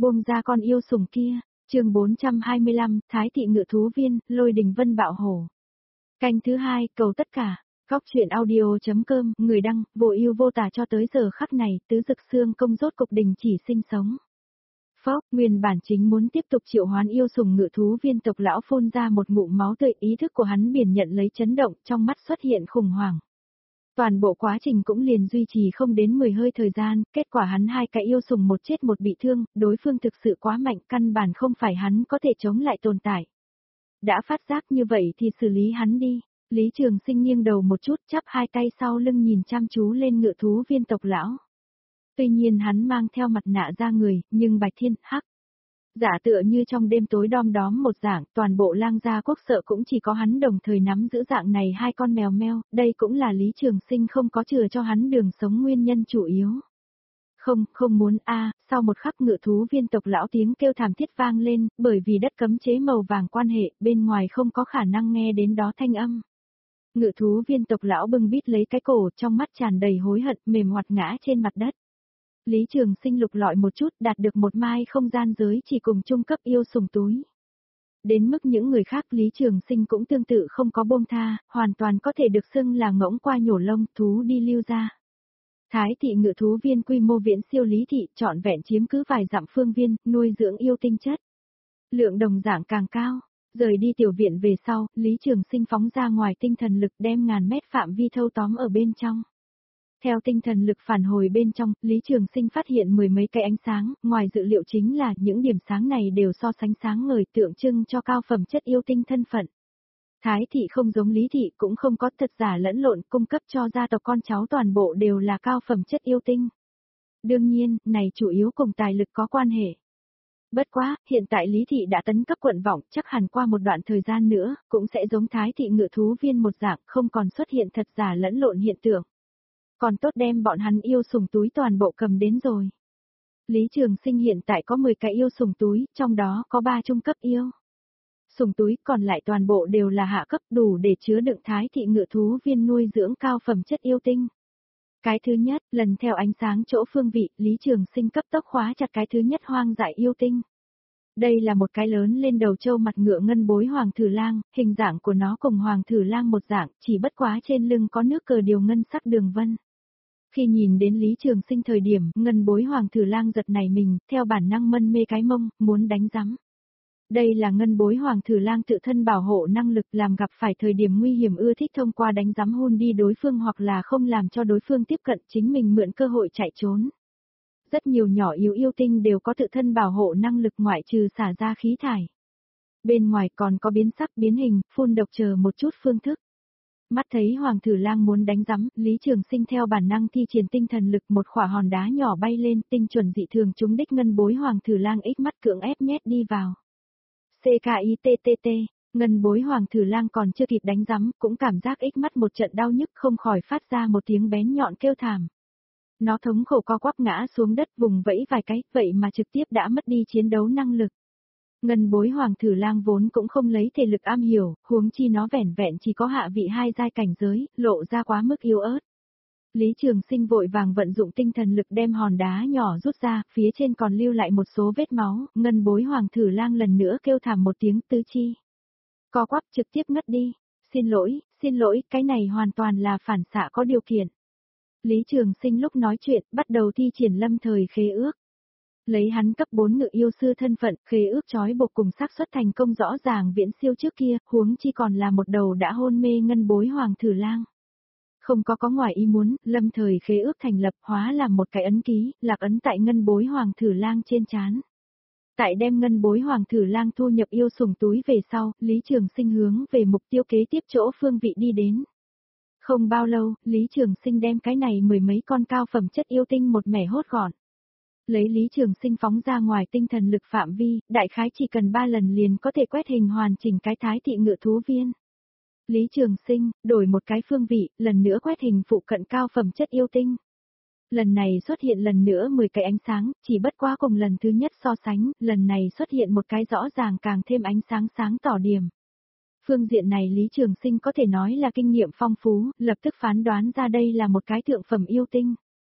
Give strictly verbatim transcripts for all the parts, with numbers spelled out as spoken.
Buông ra con yêu sủng kia, chương bốn trăm hai mươi lăm, Thái thị ngự thú viên, Lôi Đình Vân bạo hổ. Canh thứ hai, cầu tất cả, góc truyện audio.com, người đăng, vô ưu vô tả cho tới giờ khắc này, tứ dực xương công rốt cục đình chỉ sinh sống. Phốc, nguyên bản chính muốn tiếp tục triệu hoán yêu sủng ngự thú viên tộc lão phun ra một ngụm máu tươi, ý thức của hắn biển nhận lấy chấn động, trong mắt xuất hiện khủng hoảng. Toàn bộ quá trình cũng liền duy trì không đến mười hơi thời gian, kết quả hắn hai cái yêu sủng một chết một bị thương, đối phương thực sự quá mạnh, căn bản không phải hắn có thể chống lại tồn tại. Đã phát giác như vậy thì xử lý hắn đi. Lý Trường Sinh nghiêng đầu một chút, chắp hai tay sau lưng nhìn chăm chú lên ngự thú viên tộc lão. Tuy nhiên hắn mang theo mặt nạ ra người, nhưng Bạch Thiên, hắc. Giả tựa như trong đêm tối đom đóm một dạng, toàn bộ lang gia quốc sợ cũng chỉ có hắn đồng thời nắm giữ dạng này hai con mèo meo, đây cũng là Lý Trường Sinh không có chừa cho hắn đường sống nguyên nhân chủ yếu. Không, không muốn a. Sau một khắc ngự thú viên tộc lão tiếng kêu thảm thiết vang lên, bởi vì đất cấm chế màu vàng quan hệ, bên ngoài không có khả năng nghe đến đó thanh âm. Ngự thú viên tộc lão bưng bít lấy cái cổ, trong mắt tràn đầy hối hận, mềm hoạt ngã trên mặt đất. Lý Trường Sinh lục lọi một chút, đạt được một mai không gian giới chỉ cùng trung cấp yêu sủng túi. Đến mức những người khác Lý Trường Sinh cũng tương tự không có buông tha, hoàn toàn có thể được xưng là ngỗng qua nhổ lông, thú đi lưu ra. Thái thị ngự thú viên quy mô viễn siêu Lý thị, trọn vẹn chiếm cứ vài dặm phương viên, nuôi dưỡng yêu tinh chất. Lượng đồng dạng càng cao. Rời đi tiểu viện về sau, Lý Trường Sinh phóng ra ngoài tinh thần lực đem ngàn mét phạm vi thâu tóm ở bên trong. Theo tinh thần lực phản hồi bên trong, Lý Trường Sinh phát hiện mười mấy cái ánh sáng, ngoài dự liệu chính là những điểm sáng này đều so sánh sáng ngời tượng trưng cho cao phẩm chất yêu tinh thân phận. Thái thị không giống Lý thị cũng không có thật giả lẫn lộn, cung cấp cho gia tộc con cháu toàn bộ đều là cao phẩm chất yêu tinh. Đương nhiên, này chủ yếu cùng tài lực có quan hệ. Bất quá, hiện tại Lý thị đã tấn cấp quận vọng, chắc hẳn qua một đoạn thời gian nữa, cũng sẽ giống Thái thị ngự thú viên một dạng, không còn xuất hiện thật giả lẫn lộn hiện tượng. Còn tốt đem bọn hắn yêu sủng túi toàn bộ cầm đến rồi. Lý Trường Sinh hiện tại có mười cái yêu sủng túi, trong đó có ba trung cấp yêu sủng túi, còn lại toàn bộ đều là hạ cấp, đủ để chứa đựng Thái thị ngự thú viên nuôi dưỡng cao phẩm chất yêu tinh. Cái thứ nhất, lần theo ánh sáng chỗ phương vị, Lý Trường Sinh cấp tốc khóa chặt cái thứ nhất hoang dại yêu tinh. Đây là một cái lớn lên đầu trâu mặt ngựa ngân bối hoàng thử lang, hình dạng của nó cùng hoàng thử lang một dạng, chỉ bất quá trên lưng có nước cờ điều ngân sắc đường vân. Khi nhìn đến Lý Trường Sinh thời điểm, ngân bối hoàng thử lang giật nảy mình, theo bản năng mân mê cái mông, muốn đánh rắm. Đây là ngân bối hoàng thử lang tự thân bảo hộ năng lực, làm gặp phải thời điểm nguy hiểm ưa thích thông qua đánh rắm hôn đi đối phương hoặc là không làm cho đối phương tiếp cận, chính mình mượn cơ hội chạy trốn. Rất nhiều nhỏ yếu yêu tinh đều có tự thân bảo hộ năng lực ngoại trừ xả ra khí thải. Bên ngoài còn có biến sắc biến hình, phun độc chờ một chút phương thức. Mắt thấy hoàng thử lang muốn đánh rắm, Lý Trường Sinh theo bản năng thi triển tinh thần lực, một khỏa hòn đá nhỏ bay lên, tinh chuẩn dị thường trúng đích ngân bối hoàng thử lang ích mắt cưỡng ép nhét đi vào. xê ca i tê tê tê, ngân bối hoàng thử lang còn chưa kịp đánh rắm, cũng cảm giác ích mắt một trận đau nhức, không khỏi phát ra một tiếng bén nhọn kêu thảm. Nó thống khổ co quắp ngã xuống đất vùng vẫy vài cái, vậy mà trực tiếp đã mất đi chiến đấu năng lực. Ngân bối hoàng thử lang vốn cũng không lấy thể lực am hiểu, huống chi nó vẻn vẹn chỉ có hạ vị hai giai cảnh giới, lộ ra quá mức yếu ớt. Lý Trường Sinh vội vàng vận dụng tinh thần lực đem hòn đá nhỏ rút ra, phía trên còn lưu lại một số vết máu, ngân bối hoàng thử lang lần nữa kêu thảm một tiếng tứ chi. Co quắp trực tiếp ngất đi. Xin lỗi, xin lỗi, cái này hoàn toàn là phản xạ có điều kiện. Lý Trường Sinh lúc nói chuyện, bắt đầu thi triển lâm thời khế ước. Lấy hắn cấp bốn ngự yêu sư thân phận, khế ước trói buộc cùng xác suất thành công rõ ràng viễn siêu trước kia, huống chi còn là một đầu đã hôn mê ngân bối hoàng thử lang. Không có có ngoài ý muốn, lâm thời khế ước thành lập hóa làm một cái ấn ký, lạc ấn tại ngân bối hoàng thử lang trên trán. Tại đem ngân bối hoàng thử lang thu nhập yêu sủng túi về sau, Lý Trường Sinh hướng về mục tiêu kế tiếp chỗ phương vị đi đến. Không bao lâu, Lý Trường Sinh đem cái này mười mấy con cao phẩm chất yêu tinh một mẻ hốt gọn. Lấy Lý Trường Sinh phóng ra ngoài tinh thần lực phạm vi, đại khái chỉ cần ba lần liền có thể quét hình hoàn chỉnh cái Thái thị ngự thú viên. Lý Trường Sinh, đổi một cái phương vị, lần nữa quét hình phụ cận cao phẩm chất yêu tinh. Lần này xuất hiện lần nữa mười cái ánh sáng, chỉ bất quá cùng lần thứ nhất so sánh, lần này xuất hiện một cái rõ ràng càng thêm ánh sáng sáng tỏ điểm. Phương diện này Lý Trường Sinh có thể nói là kinh nghiệm phong phú, lập tức phán đoán ra đây là một cái thượng phẩm yêu tinh.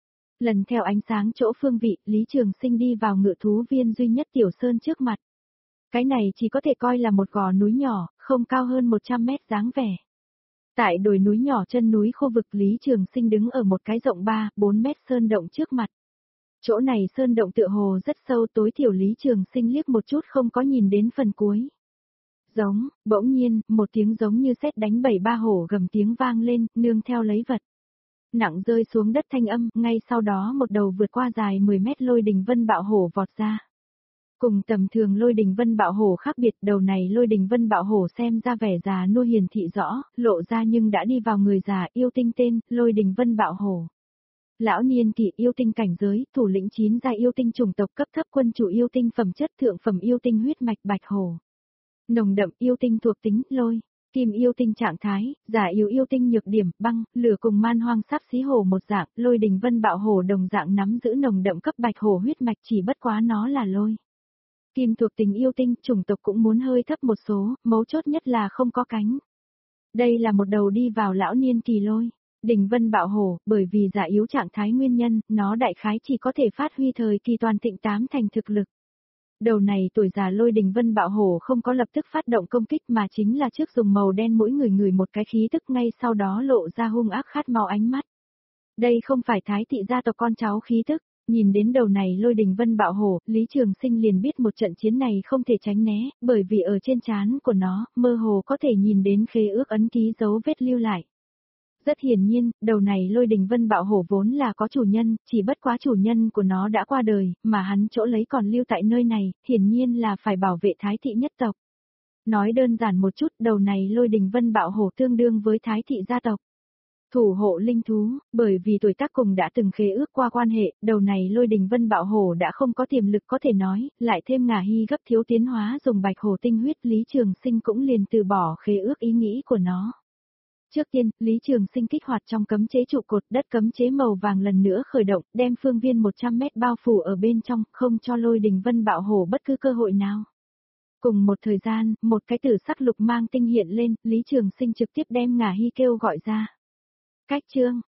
Lần theo ánh sáng chỗ phương vị, Lý Trường Sinh đi vào ngự thú viên duy nhất Tiểu Sơn trước mặt. Cái này chỉ có thể coi là một gò núi nhỏ, không cao hơn một trăm mét dáng vẻ. Tại đồi núi nhỏ chân núi khu vực Lý Trường Sinh đứng ở một cái rộng ba, bốn mét sơn động trước mặt. Chỗ này sơn động tựa hồ rất sâu, tối thiểu Lý Trường Sinh liếc một chút không có nhìn đến phần cuối. Giống, bỗng nhiên, một tiếng giống như sét đánh bảy ba hổ gầm tiếng vang lên, nương theo lấy vật nặng rơi xuống đất thanh âm, ngay sau đó một đầu vượt qua dài mười mét lôi đình vân bạo hổ vọt ra. Cùng tầm thường lôi đình vân bạo hổ khác biệt, đầu này lôi đình vân bạo hổ xem ra vẻ già nua hiền thị rõ, lộ ra nhưng đã đi vào người già, yêu tinh tên, lôi đình vân bạo hổ. Lão niên thị yêu tinh cảnh giới, thủ lĩnh chín gia yêu tinh chủng tộc cấp thấp, quân chủ yêu tinh phẩm chất, thượng phẩm yêu tinh huyết mạch bạch hổ. Nồng đậm yêu tinh thuộc tính, lôi. Kim yêu tinh trạng thái, giả yếu yêu tinh nhược điểm, băng, lửa cùng man hoang sáp xí hổ một dạng, lôi đình vân bạo hổ đồng dạng nắm giữ nồng đậm cấp bạch hổ huyết mạch, chỉ bất quá nó là lôi. Kim thuộc tính yêu tinh, chủng tộc cũng muốn hơi thấp một số, mấu chốt nhất là không có cánh. Đây là một đầu đi vào lão niên kỳ lôi. Đình vân bạo hổ, bởi vì giả yếu trạng thái nguyên nhân, nó đại khái chỉ có thể phát huy thời kỳ toàn thịnh tám thành thực lực. Đầu này tuổi già lôi đình vân bạo hổ không có lập tức phát động công kích mà chính là trước dùng màu đen mỗi người người một cái khí tức, ngay sau đó lộ ra hung ác khát máu ánh mắt. Đây không phải thái thị gia tộc con cháu khí tức, nhìn đến đầu này lôi đình vân bạo hổ, Lý Trường Sinh liền biết một trận chiến này không thể tránh né, bởi vì ở trên trán của nó, mơ hồ có thể nhìn đến khế ước ấn ký dấu vết lưu lại. Rất hiển nhiên, đầu này lôi đình vân bạo hổ vốn là có chủ nhân, chỉ bất quá chủ nhân của nó đã qua đời, mà hắn chỗ lấy còn lưu tại nơi này, hiển nhiên là phải bảo vệ thái thị nhất tộc. Nói đơn giản một chút, đầu này lôi đình vân bạo hổ tương đương với thái thị gia tộc. Thủ hộ linh thú, bởi vì tuổi tác cùng đã từng khế ước qua quan hệ, đầu này lôi đình vân bạo hổ đã không có tiềm lực có thể nói, lại thêm ngà hy gấp thiếu tiến hóa dùng bạch hổ tinh huyết, Lý Trường Sinh cũng liền từ bỏ khế ước ý nghĩ của nó. Trước tiên, Lý Trường Sinh kích hoạt trong cấm chế trụ cột, đất cấm chế màu vàng lần nữa khởi động, đem phương viên một trăm mét bao phủ ở bên trong, không cho lôi đình vân bạo hổ bất cứ cơ hội nào. Cùng một thời gian, một cái tử sắc lục mang tinh hiện lên, Lý Trường Sinh trực tiếp đem ngà hy kêu gọi ra. Cách chương,